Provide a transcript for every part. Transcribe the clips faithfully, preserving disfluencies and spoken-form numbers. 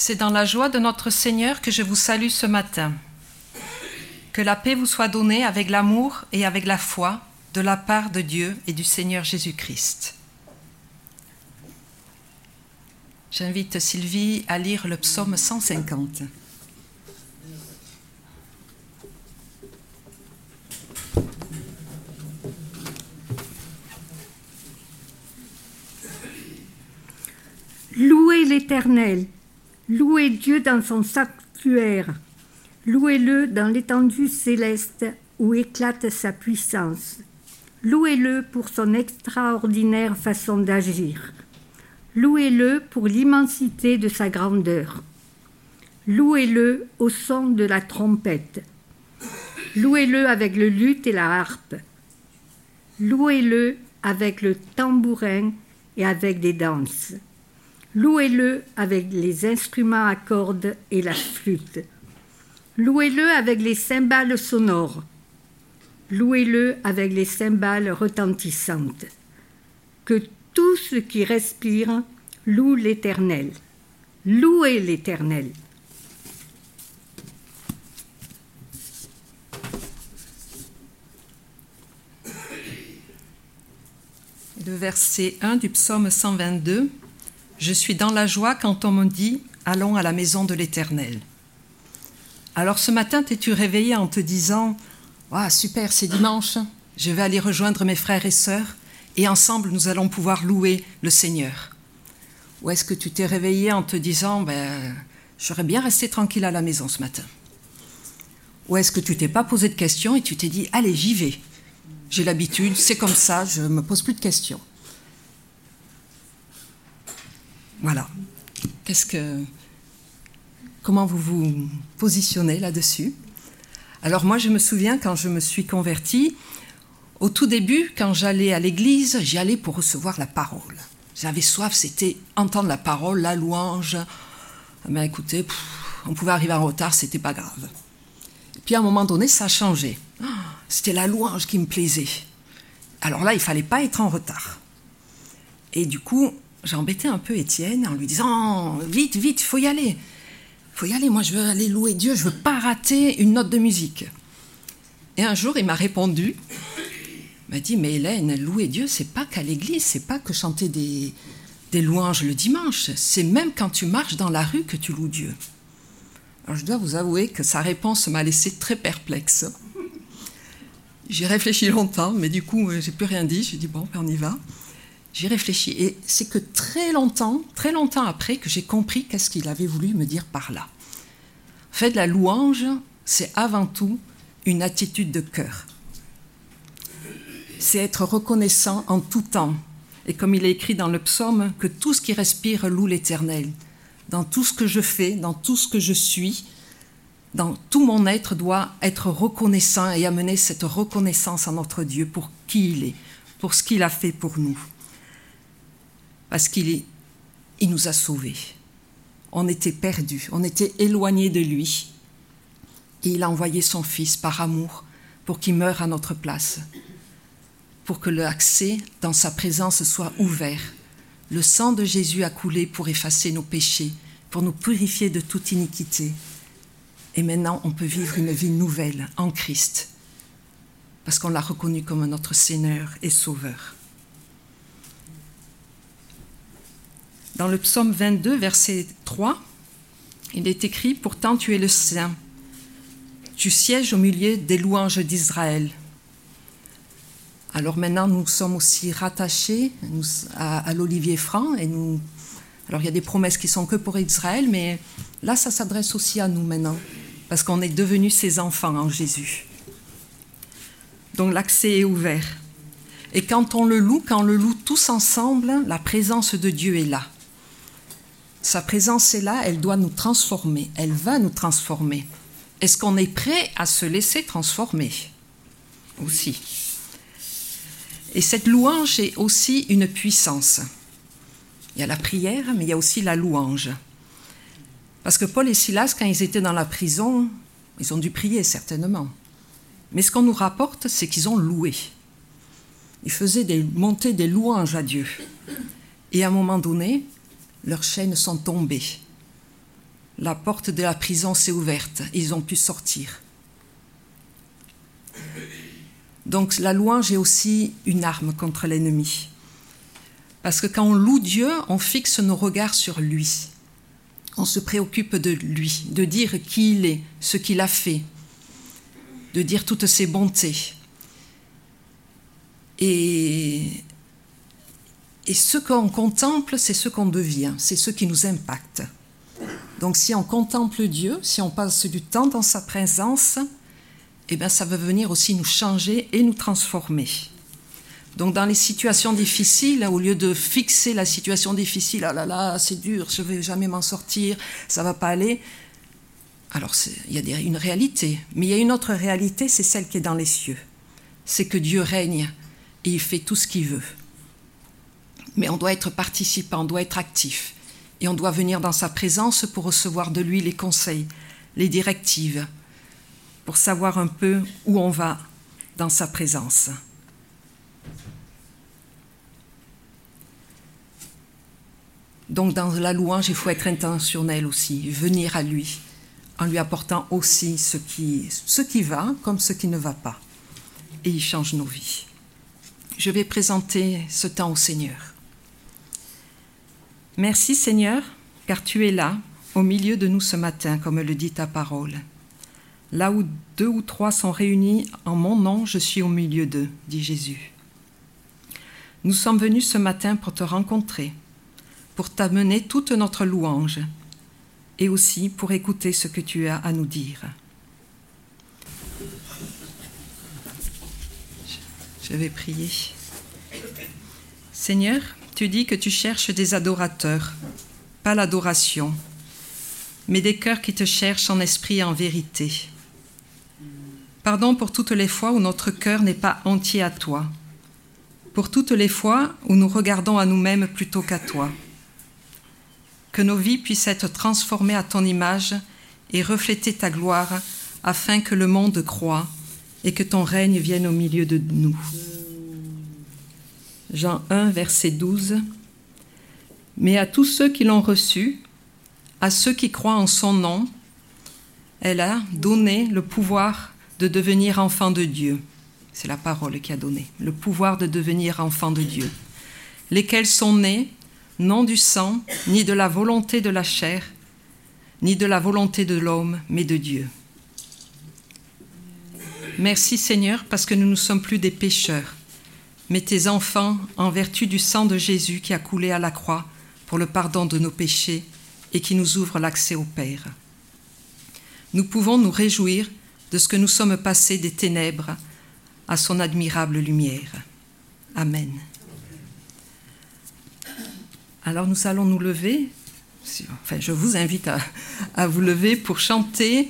C'est dans la joie de notre Seigneur que je vous salue ce matin. Que la paix vous soit donnée avec l'amour et avec la foi de la part de Dieu et du Seigneur Jésus-Christ. J'invite Sylvie à lire le psaume cent cinquante. Louez l'Éternel, louez Dieu dans son sanctuaire, louez-le dans l'étendue céleste où éclate sa puissance. Louez-le pour son extraordinaire façon d'agir. Louez-le pour l'immensité de sa grandeur. Louez-le au son de la trompette. Louez-le avec le luth et la harpe. Louez-le avec le tambourin et avec des danses. Louez-le avec les instruments à cordes et la flûte. Louez-le avec les cymbales sonores. Louez-le avec les cymbales retentissantes. Que tout ce qui respire loue l'Éternel. Louez l'Éternel. Le verset un du psaume cent vingt-deux. Je suis dans la joie quand on me dit « Allons à la maison de l'Éternel ». Alors ce matin, t'es-tu réveillé en te disant « Ah, super, c'est dimanche, je vais aller rejoindre mes frères et sœurs et ensemble nous allons pouvoir louer le Seigneur ». Ou est-ce que tu t'es réveillé en te disant ben, « J'aurais bien resté tranquille à la maison ce matin ». Ou est-ce que tu t'es pas posé de questions et tu t'es dit « Allez, j'y vais, j'ai l'habitude, c'est comme ça, je ne me pose plus de questions ». Voilà. Qu'est-ce que, comment vous vous positionnez là-dessus? Alors moi, je me souviens quand je me suis convertie, au tout début, quand j'allais à l'église, j'y allais pour recevoir la parole. J'avais soif, c'était entendre la parole, la louange. Mais écoutez, pff, on pouvait arriver en retard, c'était pas grave. Et puis à un moment donné, ça a changé. C'était la louange qui me plaisait. Alors là, il fallait pas être en retard. Et du coup, j'ai embêté un peu Étienne en lui disant « Vite, vite, il faut y aller. Il faut y aller, moi je veux aller louer Dieu, je ne veux pas rater une note de musique. » Et un jour, il m'a répondu, il m'a dit « Mais Hélène, louer Dieu, c'est pas qu'à l'église, c'est pas que chanter des, des louanges le dimanche, c'est même quand tu marches dans la rue que tu loues Dieu. » Alors je dois vous avouer que sa réponse m'a laissé très perplexe. J'ai réfléchi longtemps, mais du coup, j'ai plus rien dit, j'ai dit « Bon, ben on y va. » J'y réfléchis et c'est que très longtemps, très longtemps après que j'ai compris qu'est-ce qu'il avait voulu me dire par là. En fait, la louange, c'est avant tout une attitude de cœur. C'est être reconnaissant en tout temps. Et comme il est écrit dans le psaume, que tout ce qui respire loue l'Éternel. Dans tout ce que je fais, dans tout ce que je suis, dans tout mon être doit être reconnaissant et amener cette reconnaissance à notre Dieu pour qui il est, pour ce qu'il a fait pour nous. Parce qu'il est, il nous a sauvés. On était perdus, on était éloignés de lui. Et il a envoyé son Fils par amour pour qu'il meure à notre place, pour que l'accès dans sa présence soit ouvert. Le sang de Jésus a coulé pour effacer nos péchés, pour nous purifier de toute iniquité. Et maintenant, on peut vivre une vie nouvelle en Christ, parce qu'on l'a reconnu comme notre Seigneur et Sauveur. Dans le psaume vingt-deux, verset trois, il est écrit « Pourtant tu es le Saint, tu sièges au milieu des louanges d'Israël. » Alors maintenant, nous sommes aussi rattachés nous, à, à l'Olivier Franc. Et nous, alors il y a des promesses qui sont que pour Israël, mais là, ça s'adresse aussi à nous maintenant, parce qu'on est devenus ses enfants en Jésus. Donc l'accès est ouvert. Et quand on le loue, quand on le loue tous ensemble, la présence de Dieu est là. Sa présence est là, elle doit nous transformer, elle va nous transformer. Est-ce qu'on est prêt à se laisser transformer? Aussi. Et cette louange est aussi une puissance. Il y a la prière, mais il y a aussi la louange. Parce que Paul et Silas, quand ils étaient dans la prison, ils ont dû prier certainement. Mais ce qu'on nous rapporte, c'est qu'ils ont loué. Ils faisaient des, monter des louanges à Dieu. Et à un moment donné, leurs chaînes sont tombées. la porte de la prison s'est ouverte. Ils ont pu sortir. Donc la louange est aussi une arme contre l'ennemi. Parce que quand on loue Dieu, on fixe nos regards sur lui. On se préoccupe de lui, de dire qui il est, ce qu'il a fait, de dire toutes ses bontés. Et, et ce qu'on contemple, c'est ce qu'on devient, c'est ce qui nous impacte. Donc si on contemple Dieu, si on passe du temps dans sa présence, eh bien, ça va venir aussi nous changer et nous transformer. Donc dans les situations difficiles, au lieu de fixer la situation difficile, ah là là, c'est dur, je ne vais jamais m'en sortir, ça ne va pas aller. Alors il y a des, une réalité, mais il y a une autre réalité, c'est celle qui est dans les cieux. C'est que Dieu règne et il fait tout ce qu'il veut. Mais on doit être participant, on doit être actif. Et on doit venir dans sa présence pour recevoir de lui les conseils, les directives, pour savoir un peu où on va dans sa présence. Donc dans la louange, il faut être intentionnel aussi, venir à lui, en lui apportant aussi ce qui, ce qui va comme ce qui ne va pas. Et il change nos vies. Je vais présenter ce temps au Seigneur. Merci Seigneur, car tu es là, au milieu de nous ce matin, comme le dit ta parole. Là où deux ou trois sont réunis en mon nom, je suis au milieu d'eux, dit Jésus. Nous sommes venus ce matin pour te rencontrer, pour t'amener toute notre louange et aussi pour écouter ce que tu as à nous dire. Je vais prier. Seigneur, tu dis que tu cherches des adorateurs, pas l'adoration, mais des cœurs qui te cherchent en esprit et en vérité. Pardon pour toutes les fois où notre cœur n'est pas entier à toi, pour toutes les fois où nous regardons à nous-mêmes plutôt qu'à toi. Que nos vies puissent être transformées à ton image et refléter ta gloire, afin que le monde croie et que ton règne vienne au milieu de nous. Jean un, verset douze. Mais à tous ceux qui l'ont reçu, à ceux qui croient en son nom, elle a donné le pouvoir de devenir enfants de Dieu. C'est la parole qui a donné, le pouvoir de devenir enfants de Dieu. Lesquels sont nés, non du sang, ni de la volonté de la chair, ni de la volonté de l'homme, mais de Dieu. Merci Seigneur, parce que nous ne sommes plus des pécheurs, mais tes enfants en vertu du sang de Jésus qui a coulé à la croix pour le pardon de nos péchés et qui nous ouvre l'accès au Père. Nous pouvons nous réjouir de ce que nous sommes passés des ténèbres à son admirable lumière. Amen. Alors nous allons nous lever, enfin je vous invite à, à vous lever pour chanter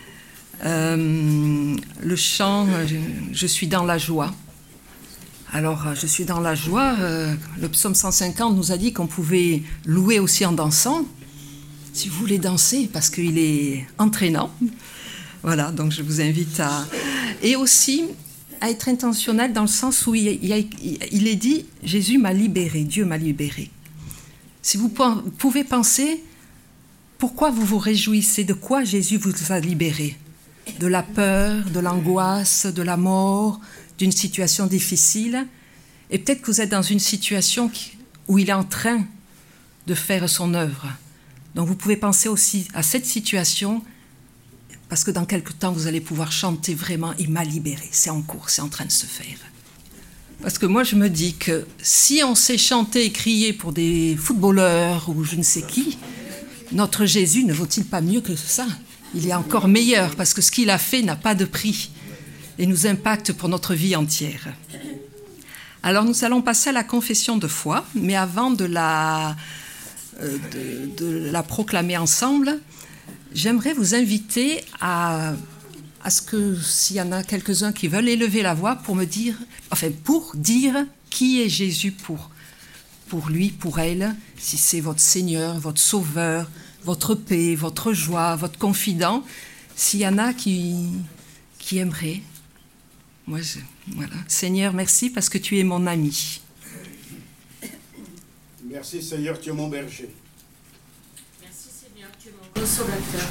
euh, le chant je, « Je suis dans la joie ». Alors je suis dans la joie, euh, le psaume cent cinquante nous a dit qu'on pouvait louer aussi en dansant, si vous voulez danser, parce qu'il est entraînant. Voilà, donc je vous invite à... Et aussi à être intentionnel dans le sens où il, il, il est dit « Jésus m'a libéré, Dieu m'a libéré ». Si vous pouvez penser, pourquoi vous vous réjouissez, de quoi Jésus vous a libéré? De la peur, de l'angoisse, de la mort, d'une situation difficile. Et peut-être que vous êtes dans une situation qui, où il est en train de faire son œuvre. Donc vous pouvez penser aussi à cette situation, parce que dans quelque temps, vous allez pouvoir chanter vraiment « Il m'a libéré ». C'est en cours, c'est en train de se faire. Parce que moi, je me dis que si on sait chanter et crier pour des footballeurs ou je ne sais qui, notre Jésus ne vaut-il pas mieux que ça? Il est encore meilleur parce que ce qu'il a fait n'a pas de prix et nous impacte pour notre vie entière. Alors, nous allons passer à la confession de foi, mais avant de la, euh, de, de la proclamer ensemble, j'aimerais vous inviter à... à ce que s'il y en a quelques-uns qui veulent élever la voix pour me dire, enfin pour dire qui est Jésus pour, pour lui, pour elle, si c'est votre Seigneur, votre Sauveur, votre paix, votre joie, votre confident, s'il y en a qui, qui aimeraient. Moi, je, voilà. Seigneur, merci parce que tu es mon ami. Merci Seigneur, tu es mon berger. Merci Seigneur. Tu es mon consolateur.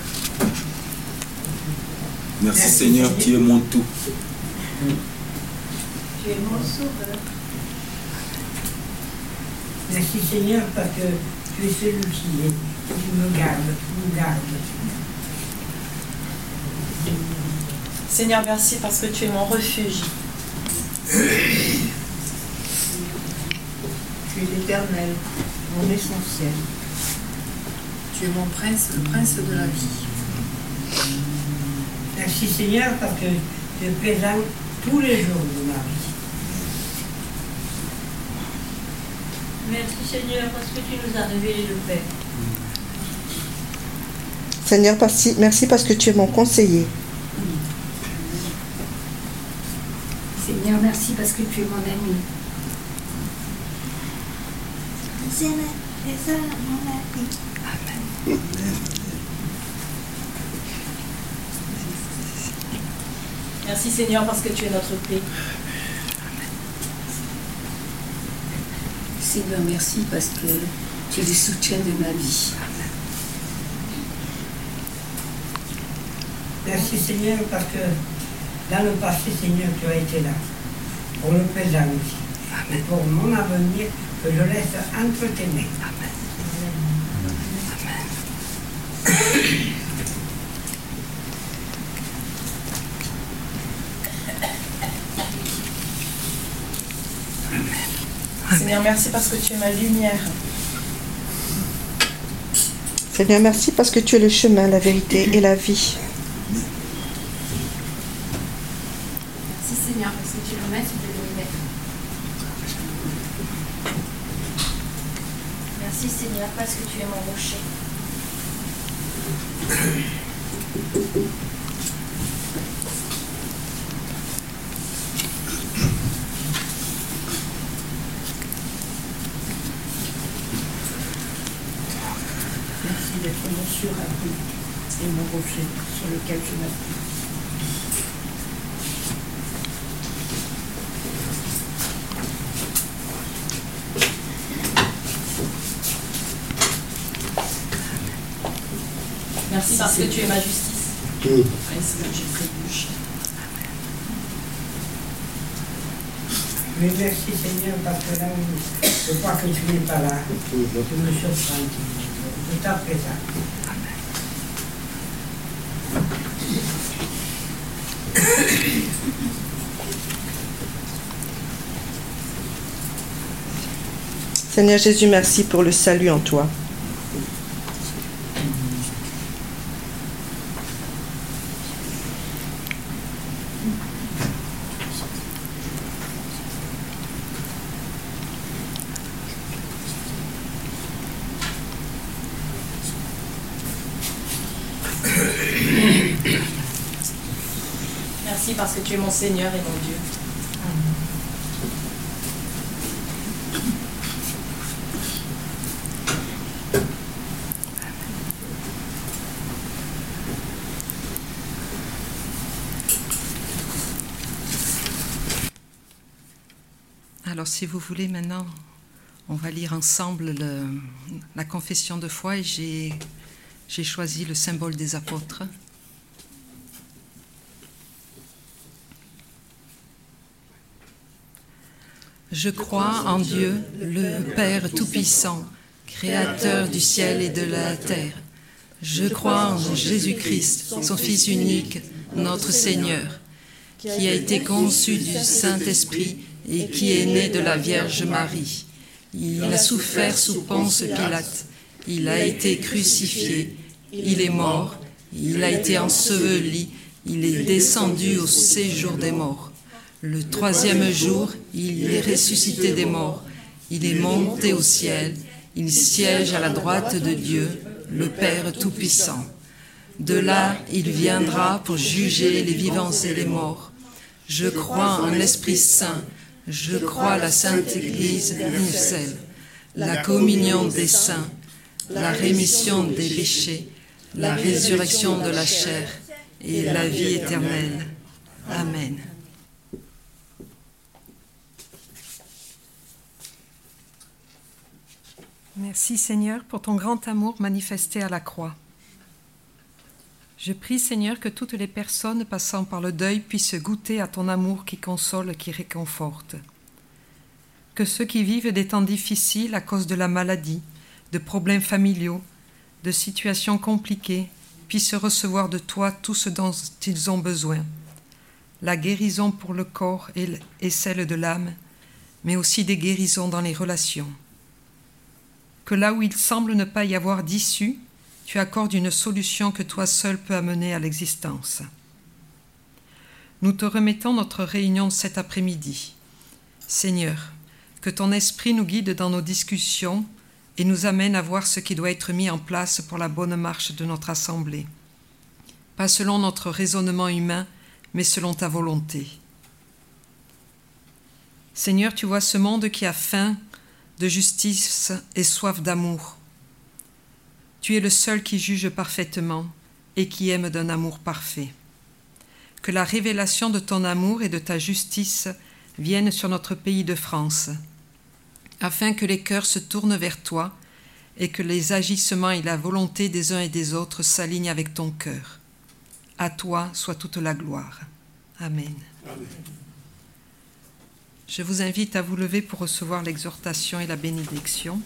Merci Seigneur, tu es mon tout. Tu es mon sauveur. Merci Seigneur parce que tu es celui qui est, qui me garde, qui nous garde. Seigneur, merci parce que tu es mon refuge. Tu es l'éternel, mon essentiel. Tu es mon prince, le prince de la vie. Merci Seigneur parce que tu es présent tous les jours de ma vie. Merci Seigneur parce que tu nous as révélé le Père. Seigneur, merci, merci parce que tu es mon conseiller. Seigneur, merci parce que tu es mon ami. Amen. Merci Seigneur parce que tu es notre paix. Seigneur, merci parce que tu es le soutien de ma vie. Merci Seigneur parce que dans le passé, Seigneur, tu as été là. Pour le présent aussi. Et pour mon avenir, que je laisse entre tes mains. Amen. Amen. Seigneur, merci parce que tu es ma lumière. Seigneur, merci parce que tu es le chemin, la vérité et la vie. Merci Seigneur parce que tu es le maître de l'univers. Merci Seigneur parce que tu es mon rocher. Merci d'être mon surabri et mon rocher sur lequel je m'appuie. Merci parce que tu es ma justice. Tout. Est-ce que je trébuche? Mais merci Seigneur parce que là où je crois que tu n'es pas là, tu me surprends. Je t'apprécie. Seigneur Jésus, merci pour le salut en toi. Merci parce que tu es mon Seigneur et mon Dieu. Alors, si vous voulez, maintenant, on va lire ensemble le, la confession de foi et j'ai, j'ai choisi le symbole des apôtres. Je crois en Dieu, le Père Tout-Puissant, Créateur du ciel et de la terre. Je crois en Jésus-Christ, son Fils unique, notre Seigneur, qui a été conçu du Saint-Esprit et qui est né de la Vierge Marie. Il a souffert sous Ponce Pilate, il a été crucifié, il est mort, il a été enseveli, il est descendu au séjour des morts. Le troisième jour, il est ressuscité des morts, il est monté au ciel, il siège à la droite de Dieu, le Père Tout-Puissant. De là, il viendra pour juger les vivants et les morts. Je crois en l'Esprit Saint, je crois à la Sainte Église universelle, la communion des saints, la rémission des péchés, la résurrection de la chair et la vie éternelle. Amen. Merci Seigneur pour ton grand amour manifesté à la croix. Je prie Seigneur que toutes les personnes passant par le deuil puissent goûter à ton amour qui console, qui réconforte. Que ceux qui vivent des temps difficiles à cause de la maladie, de problèmes familiaux, de situations compliquées, puissent recevoir de toi tout ce dont ils ont besoin. La guérison pour le corps et celle de l'âme, mais aussi des guérisons dans les relations. Que là où il semble ne pas y avoir d'issue, tu accordes une solution que toi seul peux amener à l'existence. Nous te remettons notre réunion de cet après-midi. Seigneur, que ton esprit nous guide dans nos discussions et nous amène à voir ce qui doit être mis en place pour la bonne marche de notre assemblée. Pas selon notre raisonnement humain, mais selon ta volonté. Seigneur, tu vois ce monde qui a faim de justice et soif d'amour. Tu es le seul qui juge parfaitement et qui aime d'un amour parfait. Que la révélation de ton amour et de ta justice vienne sur notre pays de France, afin que les cœurs se tournent vers toi et que les agissements et la volonté des uns et des autres s'alignent avec ton cœur. À toi soit toute la gloire. Amen. Amen. Je vous invite à vous lever pour recevoir l'exhortation et la bénédiction.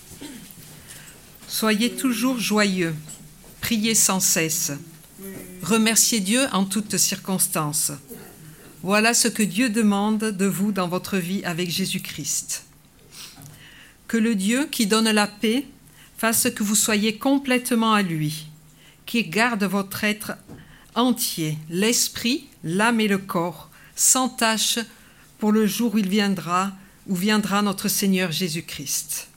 Soyez toujours joyeux, priez sans cesse, remerciez Dieu en toutes circonstances. Voilà ce que Dieu demande de vous dans votre vie avec Jésus-Christ. Que le Dieu qui donne la paix fasse que vous soyez complètement à lui, qui garde votre être entier, l'esprit, l'âme et le corps, sans tache, pour le jour où il viendra, où viendra notre Seigneur Jésus-Christ.